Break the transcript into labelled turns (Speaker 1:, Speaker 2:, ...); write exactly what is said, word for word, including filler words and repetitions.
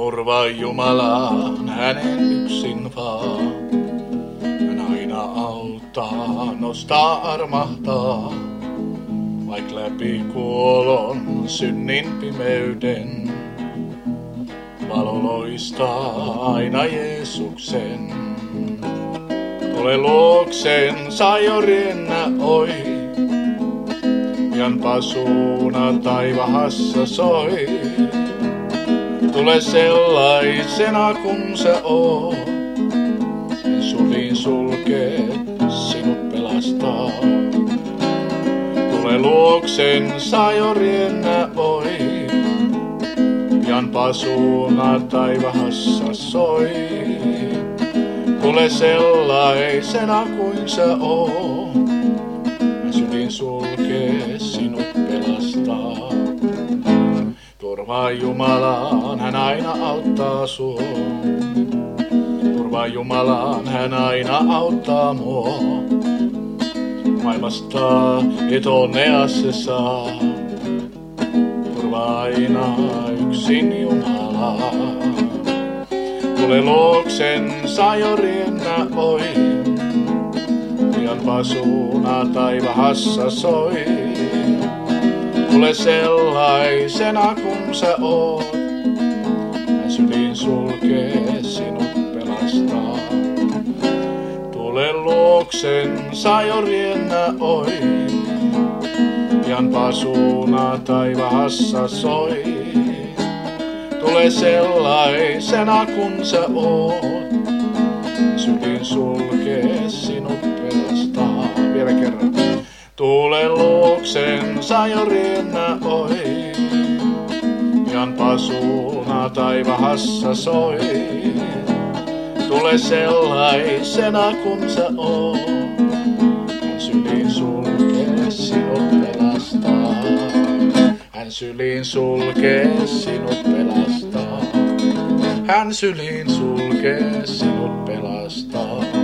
Speaker 1: Turvaa Jumalaan hänen yksin vaan. Hän aina auttaa, nostaa, armahtaa. Vaik läpi kuolon synnin pimeyden. Valo loistaa aina Jeesuksen. Tule luoksen, saa jo riennä oi. Pian pasuuna taivahassa soi. Tule sellaisena kun sä oot. En sulin sulkee, sinut pelastaa. Tule luoksen, saa jo riennä oi. Pian pasuuna taivahassa soi. Tule sellaisena kuin sä oot. En sulin sulkee, sinut pelastaa. Turvaa Jumalaan, hän aina auttaa sua. Turvaa Jumalaan, hän aina auttaa mua. Maailmasta et onnea se saa. Turvaa aina yksin Jumalaa. Tule luoksen, saa jo riennä oi. Pian pasuuna taivahassa soi. Tule sellaisena kun sä oot. Hän syliin sulkee, sinut pelastaa. Tule luoksen, saa jo riennä oi. Pian pasuuna taivahassa soi. Tule sellaisena kun sä oot. Hän syliin sulkee, sinut pelastaa. Vielä kerran. Tule luoksen, saa jo riennä oi. Pian pasuuna taivahassa soi. Tule sellaisena kun sä oot. Hän syliin sulkee, sinut pelastaa. Hän syliin sulkee, sinut pelastaa. Hän syliin sulkee, sinut pelastaa.